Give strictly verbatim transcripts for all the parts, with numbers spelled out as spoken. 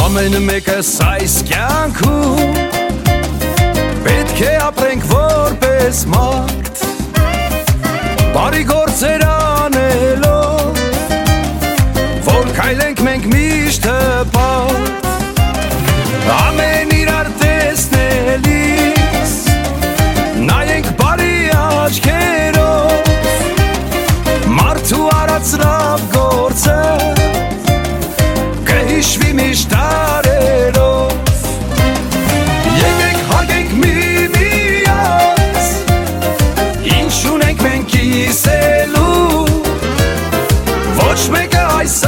Ամեն մեկս այս կյանքում պետք է ապրենք որպես մարդ, բարի գործեր անելով, որ քայլենք մենք միշտ հպարտ, ամեն իրար տեսնելիս նայենք բարի աչքերով, մարդու արած լավ գործը կհիշվի միշտ տարերով, եկեք հարգենք միմյանց, ինչ ունենք մենք կիսելու, ոչ մեկը այս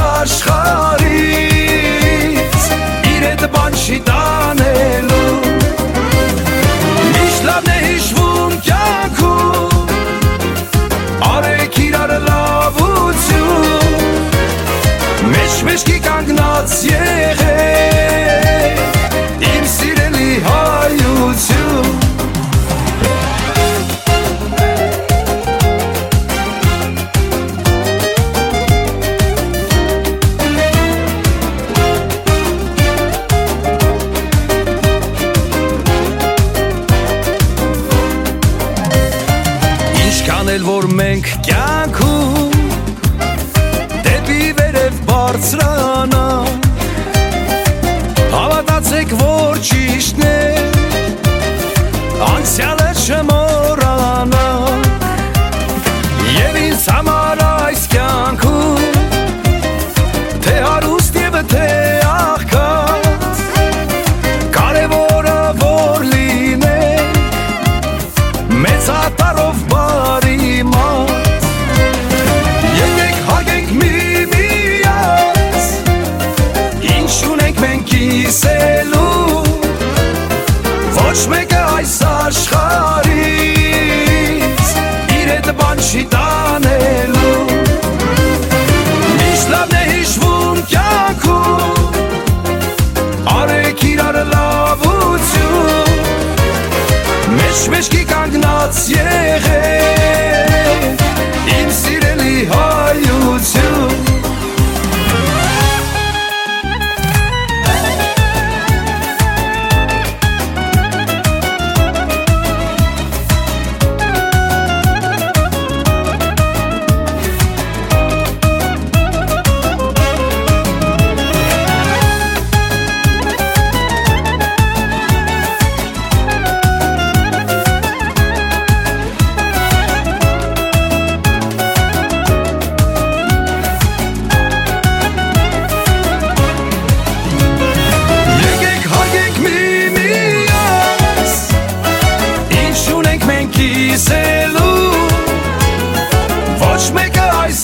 աշխարհից իր հետ բան չի տանելու, միշտ լավն է հիշվում կյանքում, արեք իրար լավություն, մեջմեջքի կանգնած եղեք, իմ սիրելի հայություն։ Ինչքան էլ որ մենք կյանքում դեպի վերև բարձրանանք, հավատացեք, որ ճիշտն է, անցյալը չմոռանանք, և ինձ համար այս կյանքում թե հարուստ և թե աղքատ, կարևորը որ լինենք մեծատարով բարի մարդ, եկեք հարգենք միմյանց, ինչ ունենք մենք կիսելու, ոչ մեկը այս աշխարհից իր հետ բան չի տանելու, միշտ լավն է հիշվում կյանքում, արեք իրար լավություն, մեջմեջքի կանգնած եղեք, իմ սիրելի հայություն։ Ոչ մեկը այս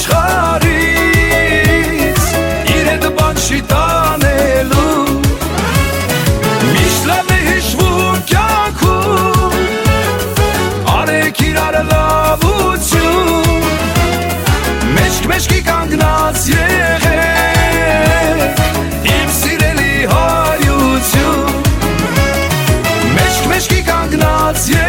աշխարհից իր հետ բան չի տանելու, միշտ լավն է հիշվում կյանքում, արեք իրար լավություն, մեջք-մեջքի կանգնած եղեք, իմ սիրելի հայություն, մեջք-մեջքի կանգնած եղեք,